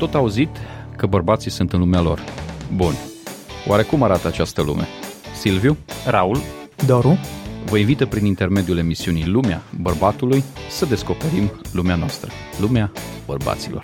tot auzit că bărbații sunt în lumea lor. Bun. Oare cum arată această lume? Silviu, Raul, Doru, vă invită prin intermediul emisiunii Lumea Bărbatului să descoperim lumea noastră, lumea bărbaților.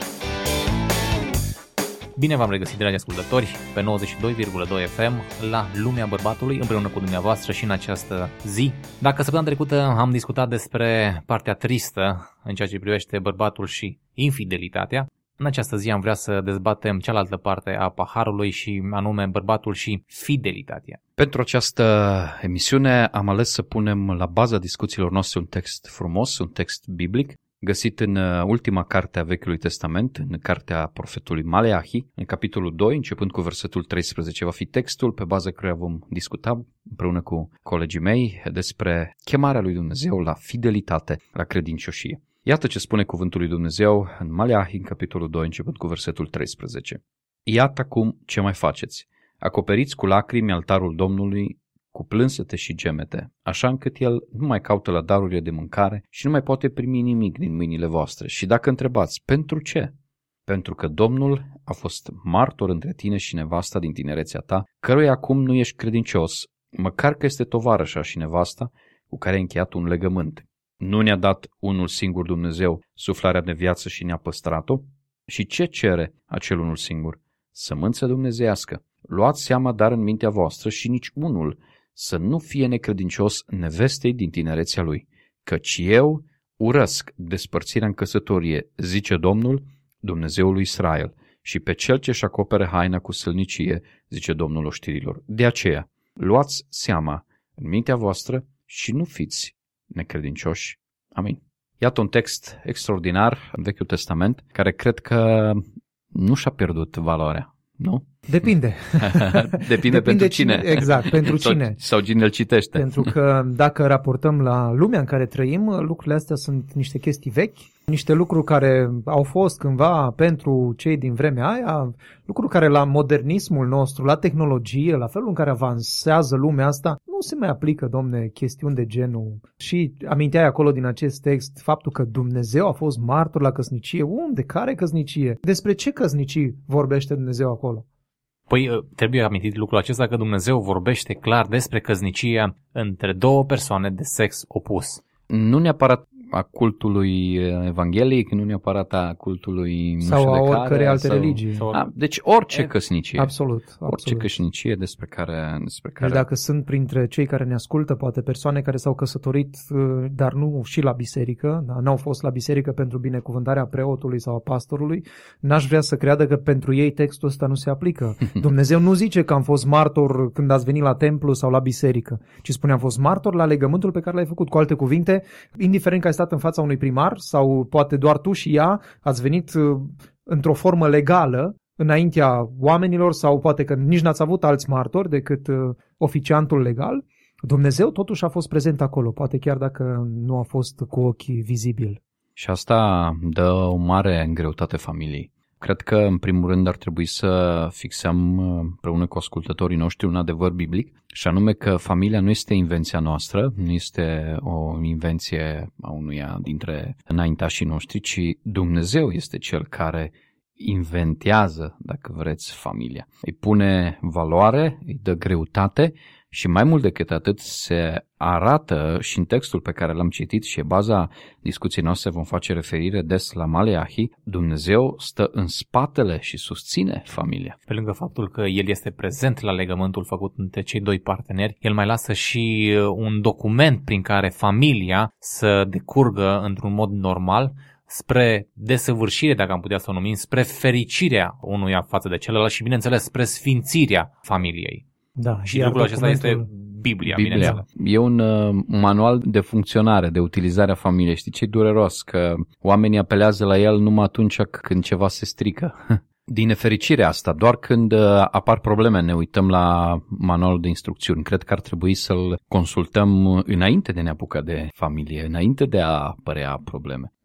bine v-am regăsit, dragi ascultători, pe 92,2 FM la Lumea Bărbatului, împreună cu dumneavoastră și în această zi. Dacă săptămâna trecută am discutat despre partea tristă în ceea ce privește bărbatul și infidelitatea, în această zi am vrea să dezbatem cealaltă parte a paharului și anume bărbatul și fidelitatea. Pentru această emisiune am ales să punem la baza discuțiilor noastre un text frumos, un text biblic, găsit în ultima carte a Vechiului Testament, în cartea profetului Maleahi, în capitolul 2, începând cu versetul 13. Va fi textul pe baza căruia vom discuta împreună cu colegii mei despre chemarea lui Dumnezeu la fidelitate, la credincioșie. Iată ce spune cuvântul lui Dumnezeu în Maleahi, în capitolul 2, începând cu versetul 13. Iată acum ce mai faceți. Acoperiți cu lacrimi altarul Domnului, cu plânsete și gemete, așa încât el nu mai caută la darurile de mâncare și nu mai poate primi nimic din mâinile voastre. Și dacă întrebați, pentru ce? Pentru că Domnul a fost martor între tine și nevasta din tinerețea ta, căruia acum nu ești credincios, măcar că este tovarășa și nevasta cu care ai încheiat un legământ. Nu ne-a dat unul singur Dumnezeu suflarea de viață și ne-a păstrat-o? Și ce cere acel unul singur? Sămânță dumnezeiască. Luați seama dar în mintea voastră și nici unul să nu fie necredincios nevestei din tinerețea lui, căci eu urăsc despărțirea în căsătorie, zice Domnul, Dumnezeul lui Israel, și pe cel ce-și acopere haina cu sălnicie, zice Domnul oștirilor. De aceea, luați seama în mintea voastră și nu fiți necredincioși. Amin. Iată un text extraordinar în Vechiul Testament, care cred că nu și-a pierdut valoarea, nu? Depinde. Depinde pentru cine. Exact, pentru cine. Sau cine îl citește. Pentru că dacă raportăm la lumea în care trăim, lucrurile astea sunt niște chestii vechi, niște lucruri care au fost cândva pentru cei din vremea aia, lucruri care la modernismul nostru, la tehnologie, la felul în care avansează lumea asta, nu se mai aplică, domne, chestiuni de genul. Și aminteai acolo din acest text faptul că Dumnezeu a fost martor la căsnicie. Unde? Care căsnicie? Despre ce căsnicii vorbește Dumnezeu acolo? Păi trebuie amintit lucrul acesta că Dumnezeu vorbește clar despre căsnicia între două persoane de sex opus. Nu neapărat a cultului evanghelic, nu neapărat a cultului sau a oricărei alte religii. Deci orice căsnicie. Absolut. Orice căsnicie despre care... Deci dacă sunt printre cei care ne ascultă, poate persoane care s-au căsătorit, dar nu și la biserică, n-au fost la biserică pentru binecuvântarea preotului sau a pastorului, n-aș vrea să creadă că pentru ei textul ăsta nu se aplică. Dumnezeu nu zice că am fost martor când ați venit la templu sau la biserică, ci spune am fost martor la legământul pe care l-ai făcut. Cu alte cuvinte, indiferent că ai stat în fața unui primar sau poate doar tu și ea ați venit într-o formă legală înaintea oamenilor sau poate că nici n-ați avut alți martori decât oficiantul legal, Dumnezeu totuși a fost prezent acolo, poate chiar dacă nu a fost cu ochii vizibil. Și asta dă o mare greutate familiei. Cred că, în primul rând, ar trebui să fixăm împreună cu ascultătorii noștri un adevăr biblic, și anume că familia nu este invenția noastră, nu este o invenție a unuia dintre înaintașii noștri, ci Dumnezeu este Cel care inventează, dacă vreți, familia. Îi pune valoare, îi dă greutate și mai mult decât atât se arată și în textul pe care l-am citit și baza discuției noastre vom face referire des la Maleahi, Dumnezeu stă în spatele și susține familia. Pe lângă faptul că El este prezent la legământul făcut între cei doi parteneri, El mai lasă și un document prin care familia să decurgă într-un mod normal spre desăvârșire, dacă am putea să o numim, spre fericirea unuia față de celălalt și, bineînțeles, spre sfințirea familiei. Da, și lucrul acesta este Biblia. E un manual de funcționare, de utilizare a familiei. Știi ce-i dureros? Că oamenii apelează la el numai atunci când ceva se strică. Din nefericire asta, doar când apar probleme ne uităm la manualul de instrucțiuni. Cred că ar trebui să-l consultăm înainte de ne apuca de familie, înainte de a apărea probleme.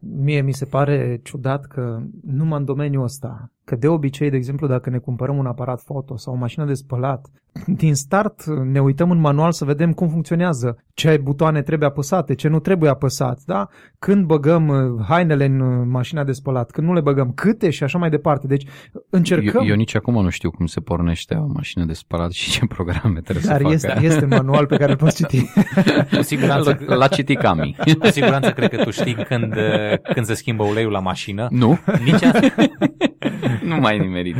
Mie mi se pare ciudat că numai în domeniul ăsta, că de obicei, de exemplu, dacă ne cumpărăm un aparat foto sau o mașină de spălat, din start ne uităm în manual să vedem cum funcționează, ce butoane trebuie apăsate, ce nu trebuie apăsat, da? Când băgăm hainele în mașina de spălat, când nu le băgăm, câte și așa mai departe. Deci încercăm... Eu nici acum nu știu cum se pornește o mașină de spălat și ce programe trebuie să facă. Dar este manual pe care îl poți citi. Cu siguranță la citit Cami. Cu siguranță cred că tu știi când se schimbă uleiul la mașină. Nu. Nici Nu mai nimerit.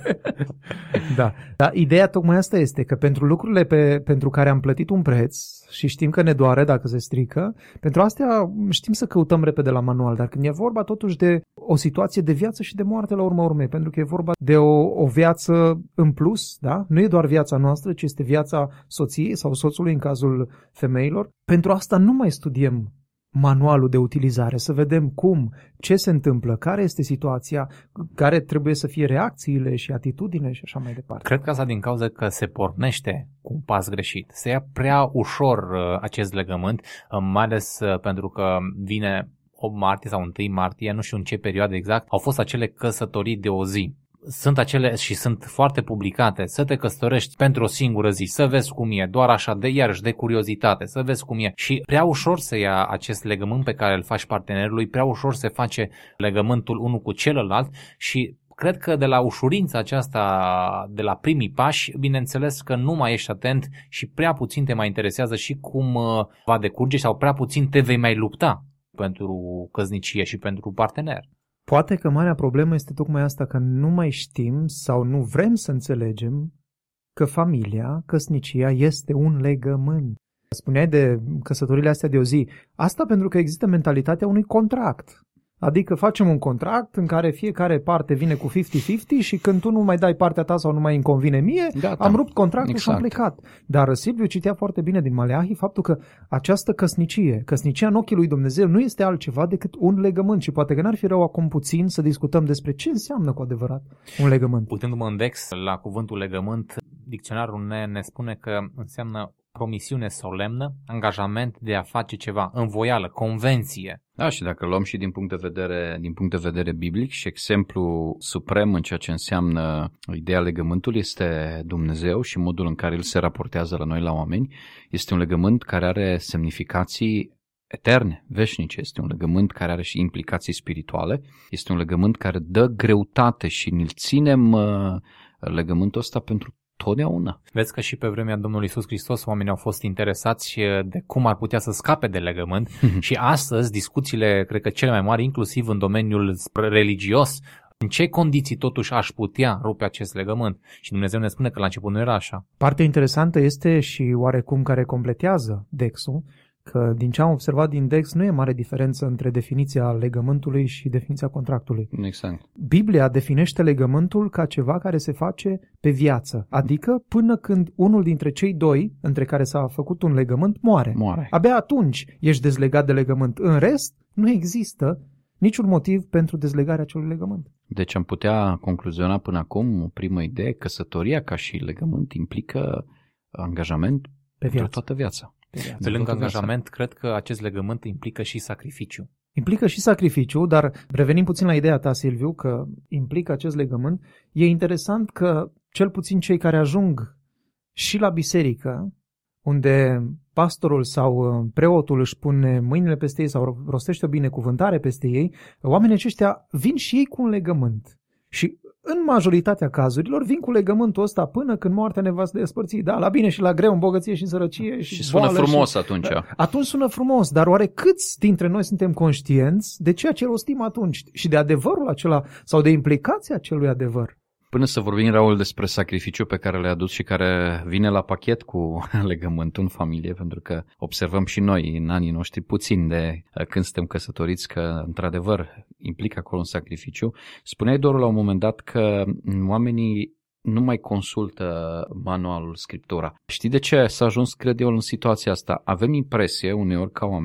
Da. Dar ideea tocmai asta este, că pentru lucrurile pentru care am plătit un preț și știm că ne doare dacă se strică, pentru astea știm să căutăm repede la manual, dar când e vorba totuși de o situație de viață și de moarte la urma urmei, pentru că e vorba de o viață în plus, da? Nu e doar viața noastră, ci este viața soției sau soțului în cazul femeilor. Pentru asta nu mai studiem manualul de utilizare, să vedem ce se întâmplă, care este situația, care trebuie să fie reacțiile și atitudine și așa mai departe. Cred că asta din cauza că se pornește cu un pas greșit. Se ia prea ușor acest legământ, mai ales pentru că vine 8 martie sau 1 martie, nu știu în ce perioadă exact, au fost acele căsătorii de o zi. Sunt acele și sunt foarte publicate, să te căsătorești pentru o singură zi, să vezi cum e, doar așa de iarăși de curiozitate, să vezi cum e. Și prea ușor se ia acest legământ pe care îl faci partenerului, prea ușor se face legământul unul cu celălalt și cred că de la ușurința aceasta, de la primii pași, bineînțeles că nu mai ești atent și prea puțin te mai interesează și cum va decurge sau prea puțin te vei mai lupta pentru căsnicie și pentru partener. Poate că marea problemă este tocmai asta, că nu mai știm sau nu vrem să înțelegem că familia, căsnicia, este un legământ. Spuneai de căsătorile astea de o zi. Asta pentru că există mentalitatea unui contract. Adică facem un contract în care fiecare parte vine cu 50-50 și când tu nu mai dai partea ta sau nu mai îmi convine mie, gata, am rupt contractul exact. Și am plecat. Dar Silviu citea foarte bine din Maleahi faptul că această căsnicia în ochii lui Dumnezeu nu este altceva decât un legământ și poate că n-ar fi rău acum puțin să discutăm despre ce înseamnă cu adevărat un legământ. Uitându-mă în Dex la cuvântul legământ, dicționarul ne spune că înseamnă promisiune solemnă, angajament de a face ceva, învoială, convenție. Da, și dacă luăm și din punct de vedere biblic și exemplu suprem în ceea ce înseamnă ideea legământului este Dumnezeu și modul în care El se raportează la noi, la oameni, este un legământ care are semnificații eterne, veșnice, este un legământ care are și implicații spirituale, este un legământ care dă greutate și îl ținem legământul ăsta pentru totdeauna. Vezi că și pe vremea Domnului Iisus Hristos oamenii au fost interesați de cum ar putea să scape de legământ și astăzi discuțiile, cred că cele mai mari, inclusiv în domeniul religios, în ce condiții totuși aș putea rupe acest legământ? Și Dumnezeu ne spune că la început nu era așa. Partea interesantă este și oarecum care completează Dexul, că din ce am observat din Dex nu e mare diferență între definiția legământului și definiția contractului. Exact. Biblia definește legământul ca ceva care se face pe viață, adică până când unul dintre cei doi, între care s-a făcut un legământ, moare. Abia atunci ești dezlegat de legământ. În rest, nu există niciun motiv pentru dezlegarea acelui legământ. Deci am putea concluziona până acum o primă idee, căsătoria ca și legământ implică angajament pentru toată viața. Pe lângă angajament, cred că acest legământ implică și sacrificiu. Implică și sacrificiu, dar revenim puțin la ideea ta, Silviu, că implică acest legământ. E interesant că cel puțin cei care ajung și la biserică, unde pastorul sau preotul își pune mâinile peste ei sau rostește o binecuvântare peste ei, oamenii aceștia vin și ei cu un legământ. Și în majoritatea cazurilor vin cu legământul ăsta până când moartea ne va despărți. Da, la bine și la greu, în bogăție și în sărăcie. Și sună frumos atunci. Atunci sună frumos, dar oare câți dintre noi suntem conștienți de ceea ce rostim atunci și de adevărul acela sau de implicația acelui adevăr? Până să vorbim, Raul, despre sacrificiu pe care le-a adus și care vine la pachet cu legământul în familie, pentru că observăm și noi în anii noștri puțin de când suntem căsătoriți că, într-adevăr, implică acolo un sacrificiu. Spuneai, Doru, la un moment dat că oamenii nu mai consultă manualul, Scriptura. Știi de ce s-a ajuns, cred eu, în situația asta? Avem impresie uneori ca oameni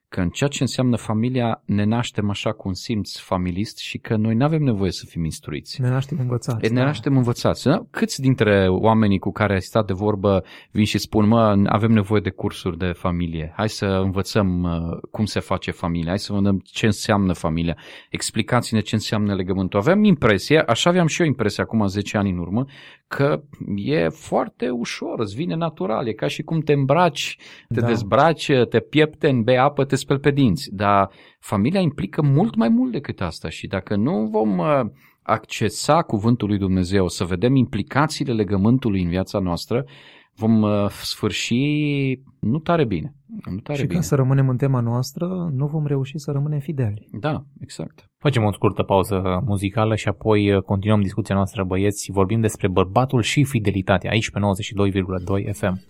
că în ceea ce înseamnă familia ne naștem așa cu un simț familist și că noi nu avem nevoie să fim instruiți. Ne naștem învățați. Ne naștem învățați. Da? Câți dintre oamenii cu care ai stat de vorbă vin și spun, avem nevoie de cursuri de familie, hai să învățăm cum se face familia, hai să vedem ce înseamnă familia, explicați-ne ce înseamnă legământul. Aveam impresia, așa aveam și eu impresia acum 10 ani în urmă, că e foarte ușor, îți vine natural, e ca și cum te îmbraci, te dezbraci, te piepteni, bei apă, te speli pe dinți, dar familia implică mult mai mult decât asta și dacă nu vom accesa cuvântul lui Dumnezeu, să vedem implicațiile legământului în viața noastră, vom sfârși nu tare bine. Ca să rămânem în tema noastră, nu vom reuși să rămânem fideli. Da, exact. Facem o scurtă pauză muzicală și apoi continuăm discuția noastră, băieți. Vorbim despre bărbatul și fidelitatea aici pe 92,2 FM.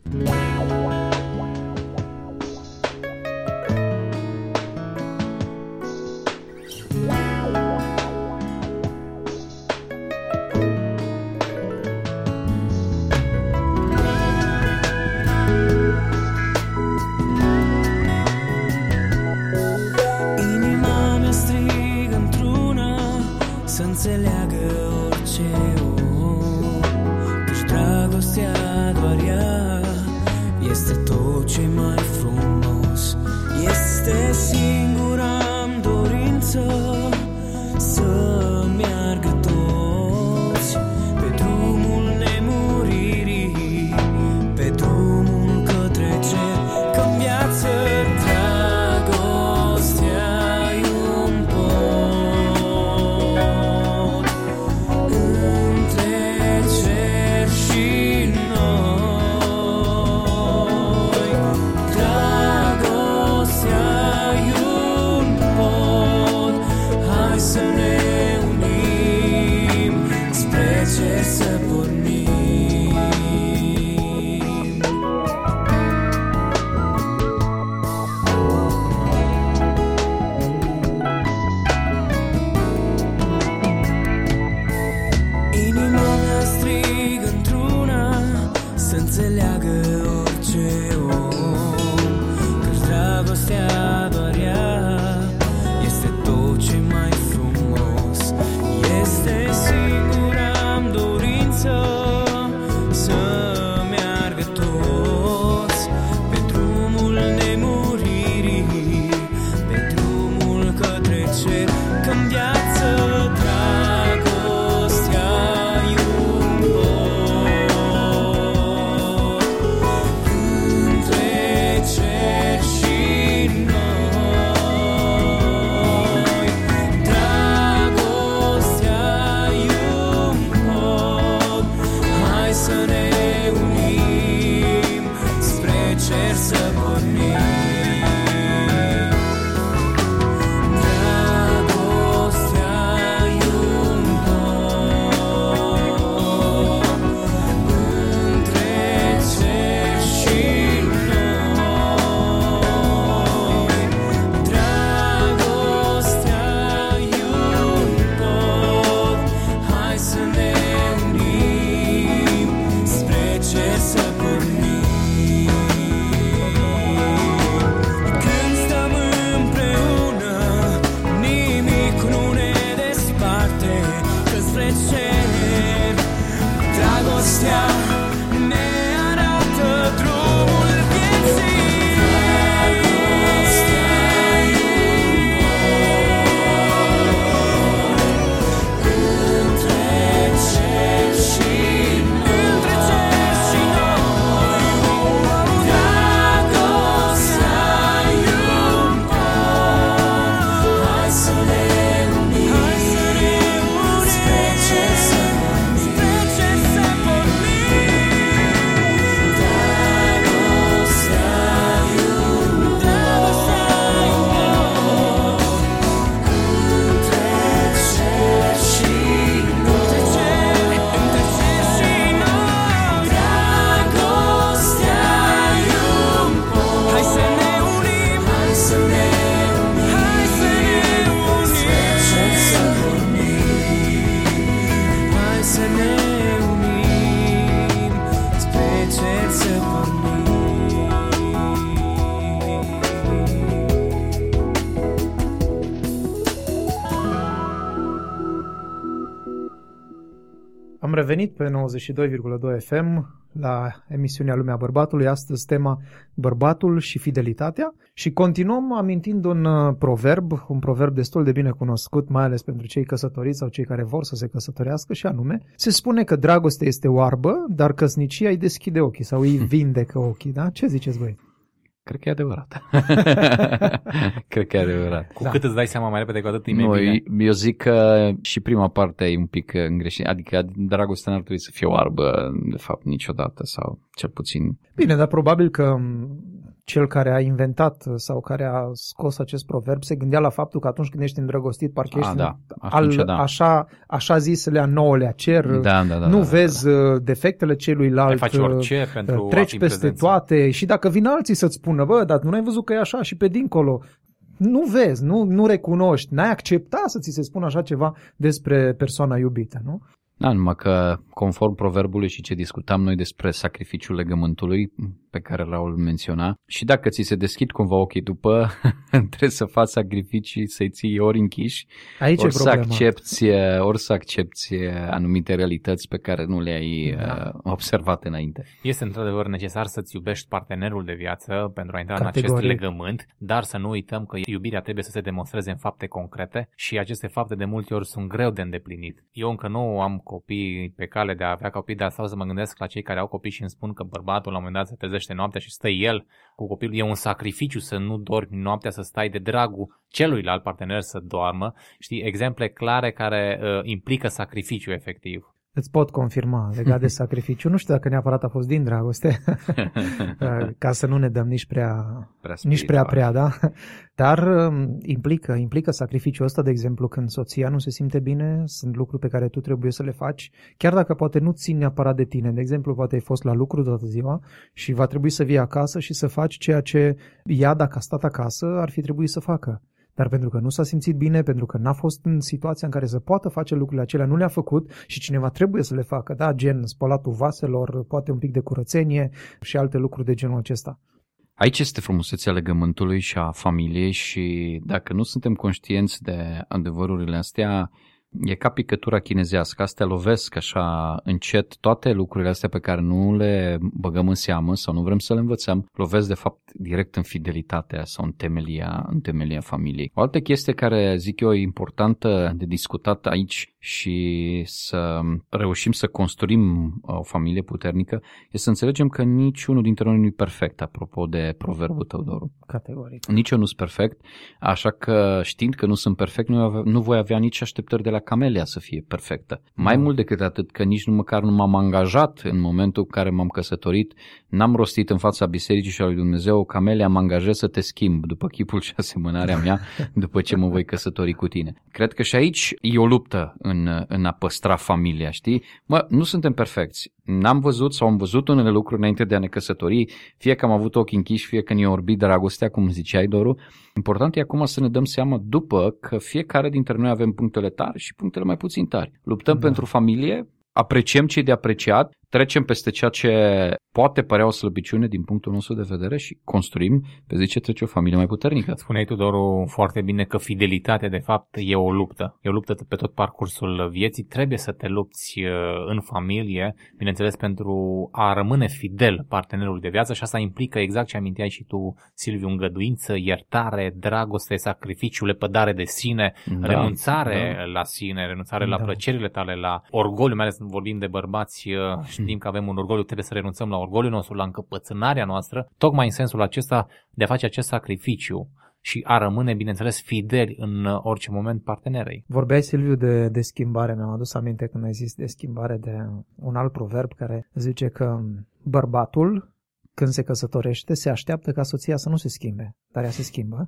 Am revenit pe 92,2 FM la emisiunea Lumea Bărbatului, astăzi tema bărbatul și fidelitatea și continuăm amintind un proverb destul de bine cunoscut, mai ales pentru cei căsătoriți sau cei care vor să se căsătorească, și anume, se spune că dragostea este oarbă, dar căsnicia îi deschide ochii sau îi vindecă ochii, da? Ce ziceți voi? Cred că e adevărat. Cred că e adevărat. Cu cât îți dai seama mai repede, cu atât e mai bine. Eu zic că și prima parte e un pic îngreșit. Adică dragostea n-ar trebui să fie oarbă, de fapt, niciodată, sau cel puțin. Bine, dar probabil că cel care a inventat sau care a scos acest proverb se gândea la faptul că atunci când ești îndrăgostit, parcă ești așa zisele a nouălea cer, nu vezi defectele celuilalt, faci orice pentru treci peste toate și dacă vin alții să-ți spună, bă, dar nu ai văzut că e așa și pe dincolo, nu vezi, nu recunoști, n-ai accepta să ți se spună așa ceva despre persoana iubită, nu? Da, numai că conform proverbului și ce discutam noi despre sacrificiul legământului pe care Raul menționa, și dacă ți se deschid cumva ochii după, trebuie să faci sacrificii, să-i ții ori închiși, ori să accepti anumite realități pe care nu le-ai observat înainte. Este într-adevăr necesar să-ți iubești partenerul de viață pentru a intra în acest legământ, dar să nu uităm că iubirea trebuie să se demonstreze în fapte concrete și aceste fapte de multe ori sunt greu de îndeplinit. Eu încă nu am copii pe cale de a avea copii, dar stau să mă gândesc la cei care au copii și îmi spun că bărbatul la un moment dat se trezește noaptea și stă el cu copilul. E un sacrificiu să nu dormi noaptea, să stai de dragul celuilalt partener să doarmă. Știi, exemple clare care implică sacrificiu efectiv. Îți pot confirma legat de sacrificiu. Nu știu dacă neapărat a fost din dragoste, ca să nu ne dăm nici prea, da? Dar implică sacrificiul ăsta, de exemplu, când soția nu se simte bine, sunt lucruri pe care tu trebuie să le faci, chiar dacă poate nu țin neapărat de tine. De exemplu, poate ai fost la lucru toată ziua și va trebui să vii acasă și să faci ceea ce ea, dacă a stat acasă, ar fi trebuit să facă. Dar pentru că nu s-a simțit bine, pentru că n-a fost în situația în care să poată face lucrurile acelea, nu le-a făcut și cineva trebuie să le facă, da? Gen spălatul vaselor, poate un pic de curățenie și alte lucruri de genul acesta. Aici este frumusețea legământului și a familiei și dacă nu suntem conștienți de adevărurile astea, e ca picătura chinezească, astea lovesc așa încet, toate lucrurile astea pe care nu le băgăm în seamă sau nu vrem să le învățăm, lovesc de fapt direct în fidelitatea sau în temelia familiei. O altă chestie care zic eu e importantă de discutat aici și să reușim să construim o familie puternică este să înțelegem că niciunul dintre noi nu e perfect, apropo de proverbul tău, Doru. Categoric. Nici eu nu sunt perfect, așa că știind că nu sunt perfect, nu voi avea nici așteptări de la Camelia să fie perfectă. Mai mult decât atât, că nici măcar nu m-am angajat în momentul în care m-am căsătorit, n-am rostit în fața bisericii și a lui Dumnezeu, Camelia, mă angajez să te schimb după chipul și asemănarea mea, după ce mă voi căsători cu tine. Cred că și aici e o luptă în a păstra familia, știi? Nu suntem perfecți. N-am văzut sau am văzut unele lucruri înainte de a ne căsători, fie că am avut ochii închiși, fie că ne-a orbit dragostea, cum ziceai, Doru. Important e acum să ne dăm seama după că fiecare dintre noi avem punctele tari și punctele mai puțin tari. Luptăm pentru familie, apreciem ce e de apreciat, trecem peste ceea ce poate părea o slăbiciune din punctul nostru de vedere și construim pe zi ce trece o familie mai puternică. Spuneai tu, Doru, foarte bine că fidelitatea de fapt e o luptă. E o luptă pe tot parcursul vieții. Trebuie să te lupți în familie, bineînțeles, pentru a rămâne fidel partenerului de viață și asta implică exact ce aminteai și tu, Silviu, îngăduință, iertare, dragoste, sacrificiu, lepădare de sine, renunțare la sine, renunțare la plăcerile tale, la orgoliu, mai ales vorbim de bărbați. Știm că avem un orgoliu, trebuie să renunțăm la orgoliul nostru, la încăpățânarea noastră, tocmai în sensul acesta de a face acest sacrificiu și a rămâne, bineînțeles, fideli în orice moment partenerei. Vorbeai, Silviu, de schimbare. Mi-am adus aminte când ai zis de schimbare de un alt proverb care zice că bărbatul, când se căsătorește, se așteaptă ca soția să nu se schimbe, dar ea se schimbă.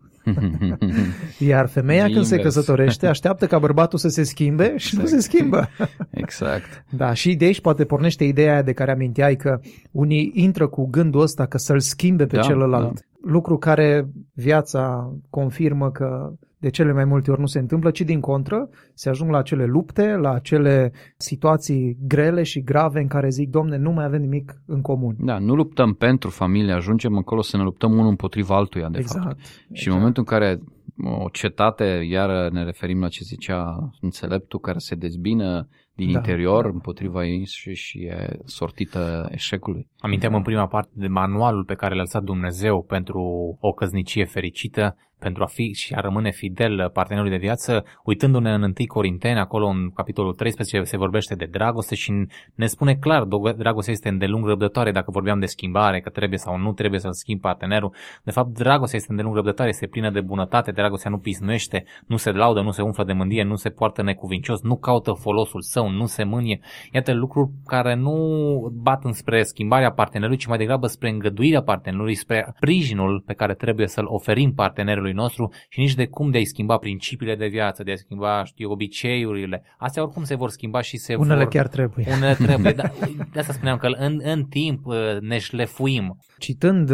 Iar femeia, când se căsătorește, așteaptă ca bărbatul să se schimbe și nu se schimbă. Exact. Da, și de aici poate pornește ideea aia de care aminteai că unii intră cu gândul ăsta că să-l schimbe pe celălalt. Da. Lucru care viața confirmă că de cele mai multe ori nu se întâmplă, ci din contră se ajung la acele lupte, la acele situații grele și grave în care zic, Domne, nu mai avem nimic în comun. Da, nu luptăm pentru familie, ajungem acolo să ne luptăm unul împotriva altuia, de fapt. Și în momentul în care o cetate, iar ne referim la ce zicea înțeleptul, care se dezbină, din interior împotriva ei și e sortită eșecului. Aminteam în prima parte de manualul pe care l-a lăsat Dumnezeu pentru o căsnicie fericită, pentru a fi și a rămâne fidel partenerului de viață. Uitându-ne în 1 Corinteni, acolo în capitolul 13 se vorbește de dragoste și ne spune clar, dragostea este îndelung răbdătoare. Dacă vorbeam de schimbare, că trebuie sau nu trebuie să-l schimbi partenerul, de fapt dragostea este îndelung răbdătoare, este plină de bunătate, dragostea nu pisnuiește, nu se laudă, nu se umflă de mândrie, nu se poartă necuvincios, nu caută folosul său, nu se mânie. Iată lucruri care nu bat înspre schimbarea partenerului, ci mai degrabă spre îngăduirea partenerului, spre sprijinul pe care trebuie să-l oferim partenerului nostru și nici de cum de a-i schimba principiile de viață, de a schimba, obiceiurile. Astea oricum se vor schimba și Unele chiar trebuie. Unele trebuie, dar de asta spuneam că în timp ne șlefuim. Citând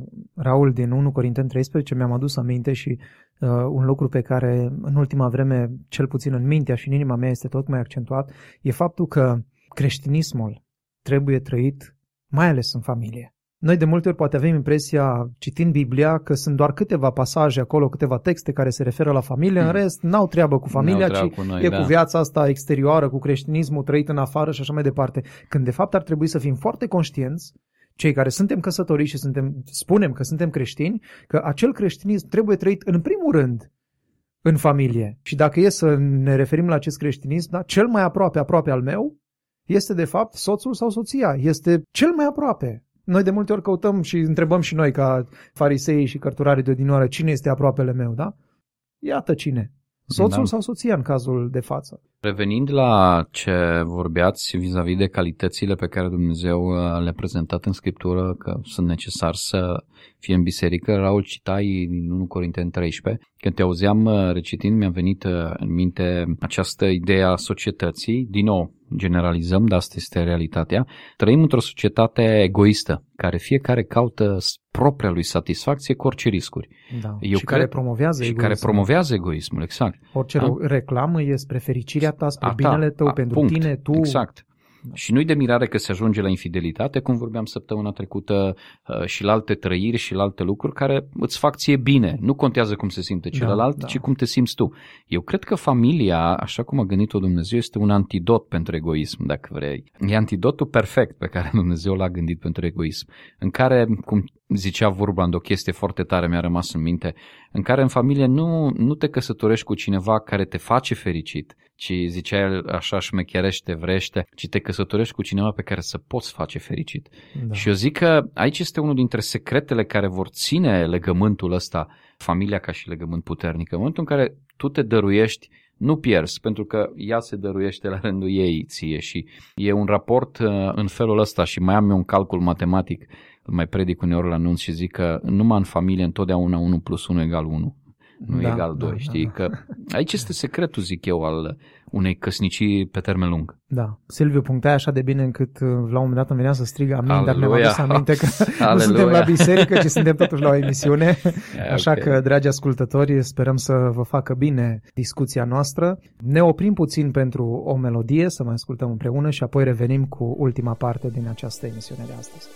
Raul din 1 Corinteni 13, mi-am adus aminte și un lucru pe care în ultima vreme, cel puțin în mintea și în inima mea este tot mai accentuat, e faptul că creștinismul trebuie trăit mai ales în familie. Noi de multe ori poate avem impresia, citind Biblia, că sunt doar câteva pasaje acolo, câteva texte care se referă la familie, în rest n-au treabă cu familia, ci cu noi, cu viața asta exterioară, cu creștinismul trăit în afară și așa mai departe. Când de fapt ar trebui să fim foarte conștienți, cei care suntem căsătoriți și spunem că suntem creștini, că acel creștinism trebuie trăit în primul rând în familie. Și dacă e să ne referim la acest creștinism, da, cel mai aproape al meu este de fapt soțul sau soția. Este cel mai aproape. Noi de multe ori căutăm și întrebăm și noi ca farisei și cărturarii de odinioară cine este aproapele meu, da? Iată cine. Soțul sau soția în cazul de față. Revenind la ce vorbeați vis-a-vis de calitățile pe care Dumnezeu le-a prezentat în Scriptură, că sunt necesar să fie în biserică, Raul citai din 1 Corinteni 13. Când te auzeam recitind, mi-a venit în minte această idee a societății. Din nou, generalizăm, dar asta este realitatea. Trăim într-o societate egoistă, care fiecare caută propria lui satisfacție cu orice riscuri. Da. Care promovează egoismul. Care promovează egoismul, exact. Orice reclamă e spre fericirea ta, spre binele tău, pentru tine, tu. Exact. Da. Și nu-i de mirare că se ajunge la infidelitate, cum vorbeam săptămâna trecută, și la alte trăiri și la alte lucruri care îți fac ție bine. Nu contează cum se simte celălalt, ci cum te simți tu. Eu cred că familia, așa cum a gândit-o Dumnezeu, este un antidot pentru egoism, dacă vrei. E antidotul perfect pe care Dumnezeu l-a gândit pentru egoism, în care, cum zicea Wurmbrand, o chestie foarte tare mi-a rămas în minte, în care în familie nu te căsătorești cu cineva care te face fericit, ci, zicea el așa șmecherește, vrește, ci te căsătorești cu cineva pe care să poți face fericit. Da. Și eu zic că aici este unul dintre secretele care vor ține legământul ăsta, familia ca și legământ puternic. În momentul în care tu te dăruiești, nu pierzi, pentru că ea se dăruiește la rândul ei ție și e un raport în felul ăsta și mai am eu un calcul matematic, îl mai predic uneori la anunț și zic că numai în familie întotdeauna 1 + 1 = 1. Nu egal 2, știi? Da. Că aici este secretul, zic eu, al unei căsnicii pe termen lung. Da. Silviu punctai așa de bine încât la un moment dat îmi venea să strig amin, dar mi-am adus aminte că nu suntem la biserică, ci suntem totuși la o emisiune. Așa că, dragi ascultători, sperăm să vă facă bine discuția noastră. Ne oprim puțin pentru o melodie, să mai ascultăm împreună și apoi revenim cu ultima parte din această emisiune de astăzi.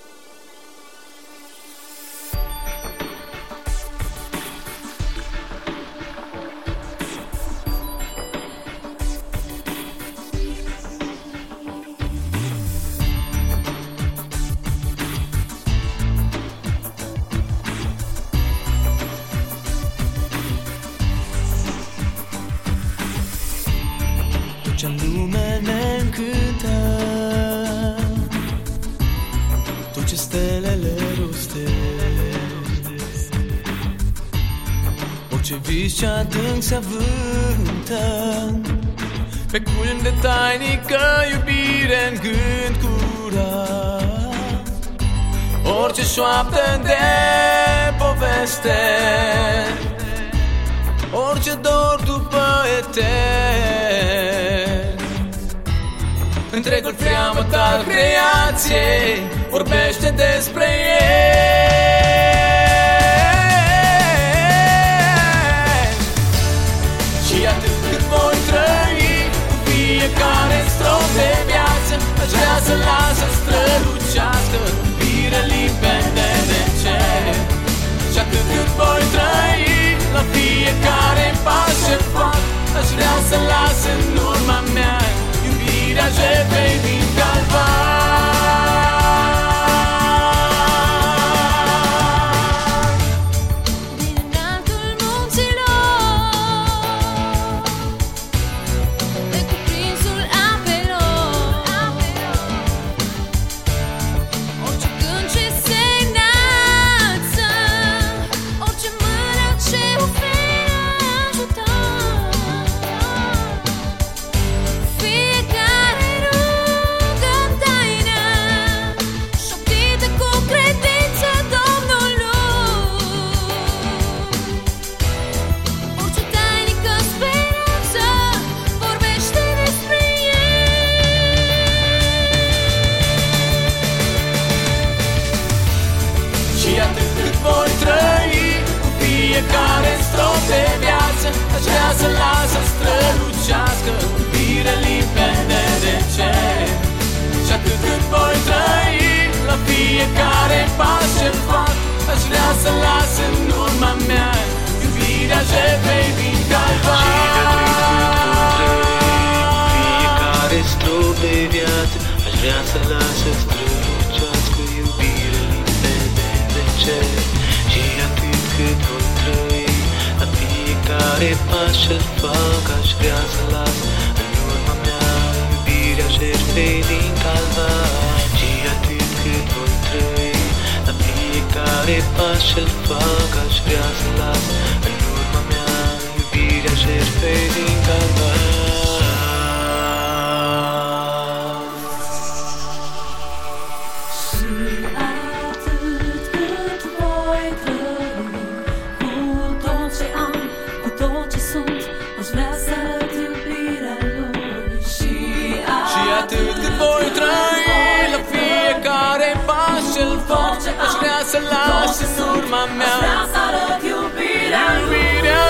Ce adânc se avântă pe culmi de tainică iubire în gând curat. Orice șoaptă de poveste, orice dor după etern, întregul freamăt al creației vorbește despre el. Fiecare strop de viață aș vrea să lasă strălucească iubire limpede de cer. Și atât cât voi trăi, la fiecare pas ce fac, aș vrea să las în urma mea iubirea jertfei din Calvar. Fiecare strop de viață aș vrea să las să strălucească iubire limpede de cer. Și atât cât voi trăi, la fiecare pas ce fac, aș vrea să las în urma mea iubirea jertfei din Calvar. Fiecare strop de viață aș vrea să las să strălucească iubire limpede de cer. Și atât cât voi trăi, la fiecare pas ce-l fac, aș vrea să las în urma mea iubirea jertfei din Calvar. Și atât cât voi trăi, la fiecare pas ce-l fac, aș vrea să las în urma mea iubirea jertfei din Calvar. Aș vrea să las în urma mea iubirea lui.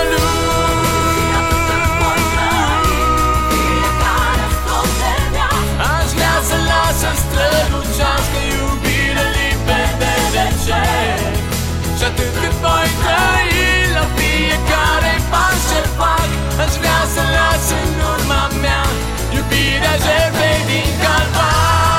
Aș vrea să las să strălucească iubire limpede de cer. Și atât cât voi trăi, la fiecare pas ce fac, aș vrea să las în urma mea iubirea jertfei din Calvar.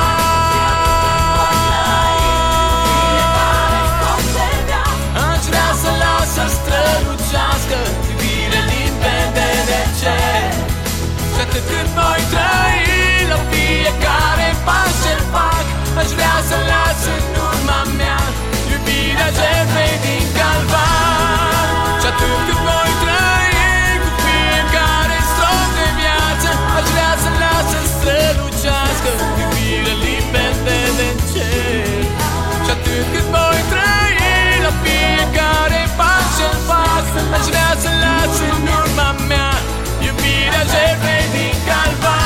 Să strălucească iubire limpede de cer. Și atât cât voi trăi, la fiecare pas ce fac, aș vrea să las în urma mea iubirea jertfei din Calvar. Și atât cât voi trăi, cu fiecare strop de viață, aș vrea să las să strălucească iubire limpede de cer. Și atât cât voi trăi, la fiecare pas ce-l fac, aș vrea să las în urma mea iubirea jertfei din Calvar.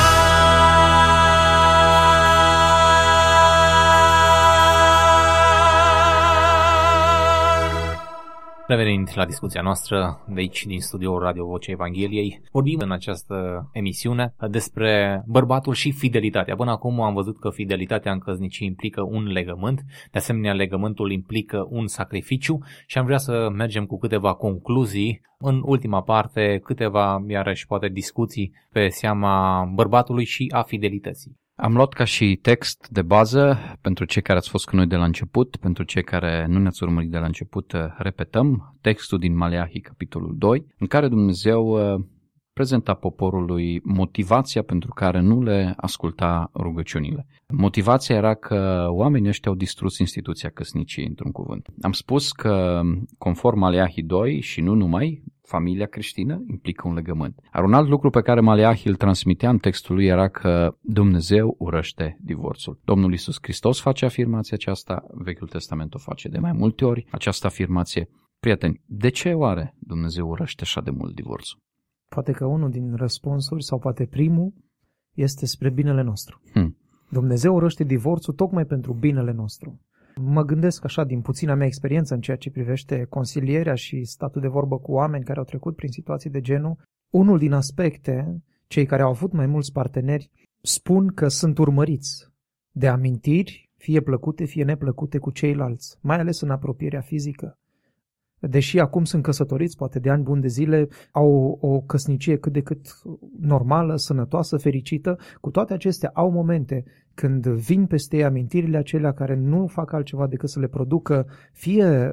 Revenind la discuția noastră de aici din studioul Radio Vocea Evangheliei, vorbim în această emisiune despre bărbatul și fidelitatea. Până acum am văzut că fidelitatea în căsnicie implică un legământ, de asemenea legământul implică un sacrificiu și am vrea să mergem cu câteva concluzii. În ultima parte, câteva, iarăși, poate discuții pe seama bărbatului și a fidelității. Am luat ca și text de bază, pentru cei care ați fost cu noi de la început, pentru cei care nu ne-ați urmărit de la început, repetăm textul din Maleahi, capitolul 2, în care Dumnezeu prezenta poporului motivația pentru care nu le asculta rugăciunile. Motivația era că oamenii ăștia au distrus instituția căsniciei, într-un cuvânt. Am spus că, conform Maleahi 2 și nu numai, familia creștină implică un legământ. Dar un alt lucru pe care Maleahi îl transmitea în textul lui era că Dumnezeu urăște divorțul. Domnul Iisus Hristos face afirmația aceasta, Vechiul Testament o face de mai multe ori, această afirmație. Prieteni, de ce oare Dumnezeu urăște așa de mult divorțul? Poate că unul din răspunsuri, sau poate primul, este spre binele nostru. Dumnezeu urăște divorțul tocmai pentru binele nostru. Mă gândesc așa din puțina mea experiență în ceea ce privește consilierea și statul de vorbă cu oameni care au trecut prin situații de genul. Unul din aspecte, cei care au avut mai mulți parteneri spun că sunt urmăriți de amintiri, fie plăcute, fie neplăcute, cu ceilalți, mai ales în apropierea fizică. deși acum sunt căsătoriți, poate de ani buni de zile, au o căsnicie cât de cât normală, sănătoasă, fericită, cu toate acestea au momente când vin peste ei amintirile acelea care nu fac altceva decât să le producă fie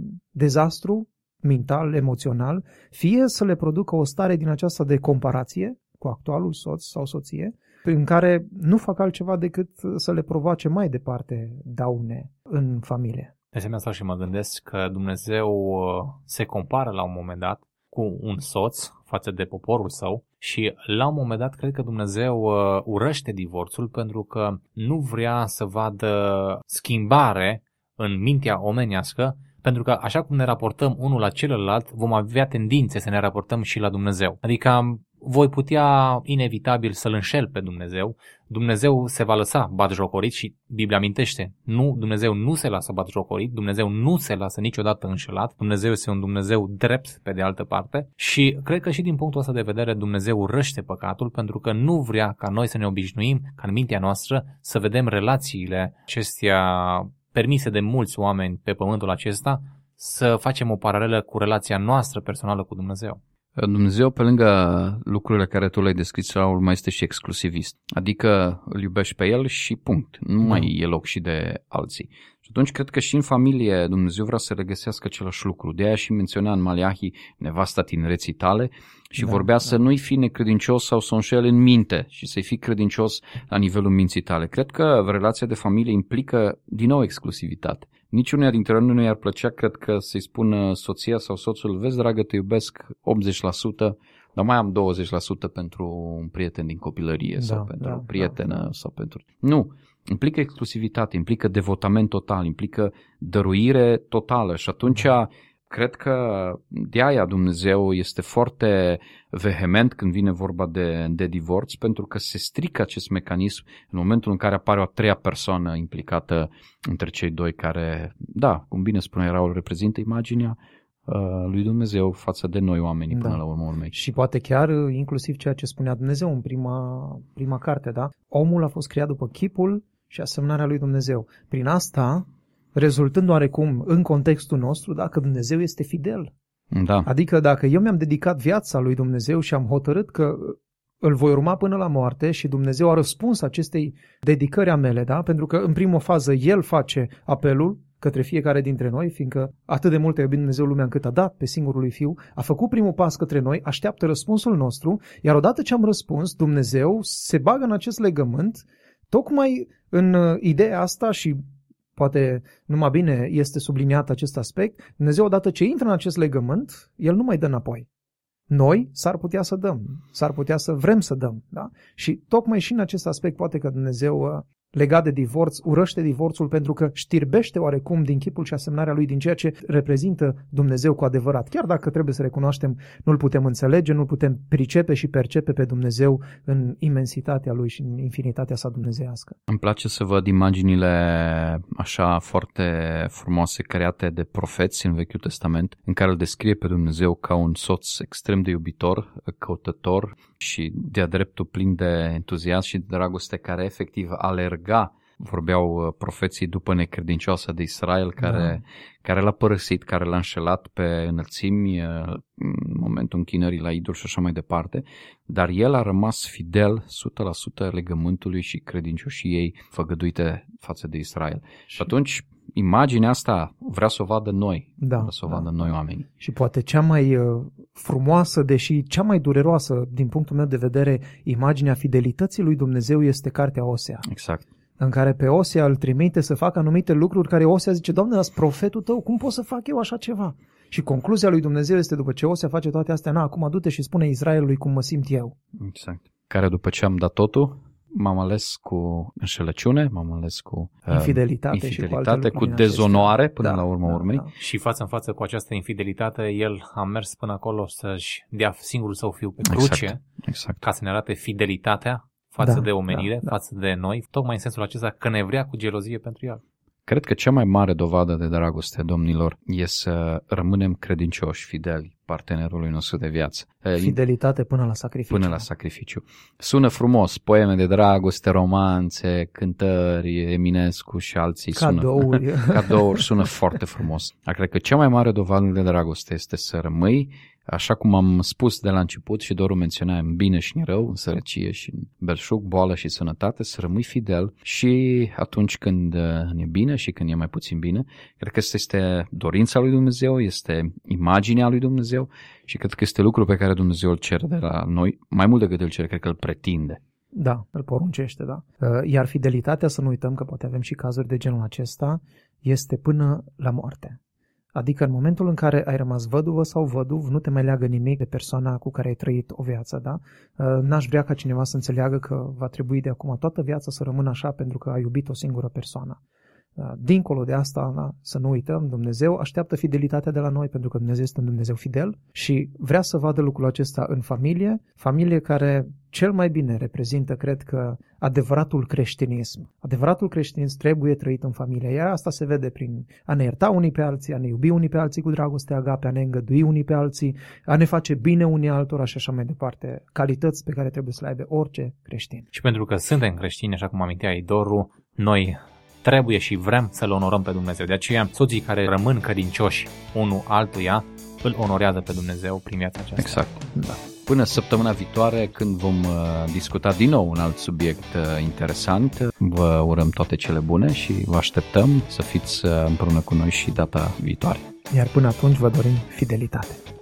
dezastru mental, emoțional, fie să le producă o stare din aceasta de comparație cu actualul soț sau soție, prin care nu fac altceva decât să le provoace mai departe daune în familie. De asemenea, stau și mă gândesc că Dumnezeu se compară la un moment dat cu un soț față de poporul său și la un moment dat cred că Dumnezeu urăște divorțul pentru că nu vrea să vadă schimbare în mintea omenească, pentru că așa cum ne raportăm unul la celălalt, vom avea tendințe să ne raportăm și la Dumnezeu. Adică voi putea inevitabil să-L înșel pe Dumnezeu, Dumnezeu se va lăsa batjocorit și Biblia amintește, nu, Dumnezeu nu se lasă batjocorit, Dumnezeu nu se lasă niciodată înșelat, Dumnezeu este un Dumnezeu drept pe de altă parte și cred că și din punctul ăsta de vedere Dumnezeu urăște păcatul pentru că nu vrea ca noi să ne obișnuim, ca în mintea noastră, să vedem relațiile acestea permise de mulți oameni pe pământul acesta, să facem o paralelă cu relația noastră personală cu Dumnezeu. Dumnezeu, pe lângă lucrurile care tu le-ai descris, Raul, mai este și exclusivist. Adică îl iubești pe el și punct. Nu mai e loc și de alții. Și atunci cred că și în familie Dumnezeu vrea să regăsească același lucru. De aia și menționa în Maleahi nevasta tinereții tale și vorbea să nu-i fii necredincios sau să o înșeli în minte și să-i fii credincios la nivelul minții tale. Cred că relația de familie implică din nou exclusivitate. Niciunea dintre noi nu i-ar plăcea, cred că, să-i spună soția sau soțul, vezi, dragă, te iubesc 80%, dar mai am 20% pentru un prieten din copilărie sau pentru o prietenă sau pentru... Nu, implică exclusivitate, implică devotament total, implică dăruire totală și atunci cred că de aia Dumnezeu este foarte vehement când vine vorba de divorț, pentru că se strică acest mecanism în momentul în care apare o a treia persoană implicată între cei doi care, da, cum bine spune Raul, reprezintă imaginea lui Dumnezeu față de noi oamenii până la urmă urmei. Și poate chiar inclusiv ceea ce spunea Dumnezeu în prima carte, da? Omul a fost creat după chipul și asemănarea lui Dumnezeu. Prin asta, rezultând oarecum în contextul nostru, dacă Dumnezeu este fidel. Da. Adică dacă eu mi-am dedicat viața lui Dumnezeu și am hotărât că îl voi urma până la moarte și Dumnezeu a răspuns acestei dedicări a mele, da? Pentru că în primă fază El face apelul către fiecare dintre noi, fiindcă atât de mult a iubit Dumnezeu lumea încât a dat pe singurul lui Fiu, a făcut primul pas către noi, așteaptă răspunsul nostru, iar odată ce am răspuns, Dumnezeu se bagă în acest legământ, tocmai în ideea asta și poate numai bine este subliniat acest aspect, Dumnezeu odată ce intră în acest legământ, El nu mai dă înapoi. Noi s-ar putea să dăm, s-ar putea să vrem să dăm. Da? Și tocmai și în acest aspect poate că Dumnezeu, legat de divorț, urăște divorțul pentru că știrbește oarecum din chipul și asemnarea lui, din ceea ce reprezintă Dumnezeu cu adevărat. Chiar dacă trebuie să recunoaștem, nu-L putem înțelege, nu-L putem pricepe și percepe pe Dumnezeu în imensitatea Lui și în infinitatea sa dumnezeiască. Îmi place să văd imaginile așa foarte frumoase create de profeți în Vechiul Testament, în care îl descrie pe Dumnezeu ca un soț extrem de iubitor, căutător și de-a dreptul plin de entuziasm și de dragoste, care efectiv alerga, vorbeau profeții, după necredincioasa de Israel care l-a părăsit, care l-a înșelat pe înălțimi în momentul închinării la idol și așa mai departe, dar el a rămas fidel 100% legământului și credincioșii ei făgăduite față de Israel. Și atunci imaginea asta vrea să o vadă noi, vrea să o vadă noi oamenii. Și poate cea mai frumoasă, deși cea mai dureroasă din punctul meu de vedere, imaginea fidelității lui Dumnezeu este cartea Osea. Exact. În care pe Osea îl trimite să facă anumite lucruri care Osea zice, Doamne, ăsta profetul tău, cum pot să fac eu așa ceva? Și concluzia lui Dumnezeu este, după ce Osea face toate astea, acum du-te și spune Israelului cum mă simt eu. Exact. Care după ce am dat totul, m-am ales cu înșelăciune, m-am ales cu infidelitate și cu dezonoare până la urma urmei. Da. Și față în față cu această infidelitate, el a mers până acolo să-și dea singurul său fiu pe cruce, ca să ne arate fidelitatea față de omenire, față de noi, tocmai în sensul acesta că ne vrea cu gelozie pentru el. Cred că cea mai mare dovadă de dragoste, domnilor, e să rămânem credincioși, fideli partenerului nostru de viață. Fidelitate până la sacrificiu. Până la sacrificiu. Sună frumos, poeme de dragoste, romanțe, cântări, Eminescu și alții. Cadouri, sună foarte frumos. Cred că cea mai mare dovadă de dragoste este să rămâi, așa cum am spus de la început și Doru menționa, în bine și în rău, în sărăcie și în belșug, boală și sănătate, să rămâi fidel și atunci când e bine și când e mai puțin bine. Cred că asta este dorința lui Dumnezeu, este imaginea lui Dumnezeu și cred că este lucru pe care Dumnezeu îl cere de la noi, mai mult decât îl cere, cred că îl pretinde. Da, îl poruncește, da. Iar fidelitatea, să nu uităm că poate avem și cazuri de genul acesta, este până la moarte. Adică în momentul în care ai rămas văduvă sau văduv, nu te mai leagă nimic de persoana cu care ai trăit o viață, da? N-aș vrea ca cineva să înțeleagă că va trebui de acum toată viața să rămână așa pentru că ai iubit o singură persoană. Dincolo de asta, da, să nu uităm, Dumnezeu așteaptă fidelitatea de la noi pentru că Dumnezeu este un Dumnezeu fidel și vrea să vadă lucrul acesta în familie care cel mai bine reprezintă, cred că, adevăratul creștinism. Adevăratul creștinism trebuie trăit în familie, iar asta se vede prin a ne ierta unii pe alții, a ne iubi unii pe alții cu dragoste agape, a ne îngădui unii pe alții, a ne face bine unii altora și așa mai departe. Calități pe care trebuie să le aibă orice creștin. Și pentru că suntem creștini, așa cum amintea Doru, noi trebuie și vrem să-L onorăm pe Dumnezeu. De aceea, soții care rămân credincioși unul altuia, îl onorează pe Dumnezeu prin viața aceasta. Exact. Da. Până săptămâna viitoare, când vom discuta din nou un alt subiect interesant, vă urăm toate cele bune și vă așteptăm să fiți împreună cu noi și data viitoare. Iar până atunci vă dorim fidelitate.